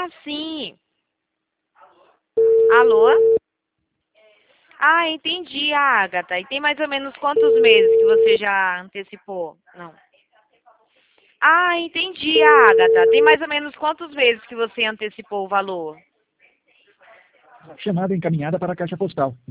Ah, sim. Alô? Ah, entendi, Agatha. E tem mais ou menos quantos meses que você já antecipou? Não. Ah, entendi, Agatha. Tem mais ou menos quantos meses que você antecipou o valor? Chamada encaminhada para a caixa postal.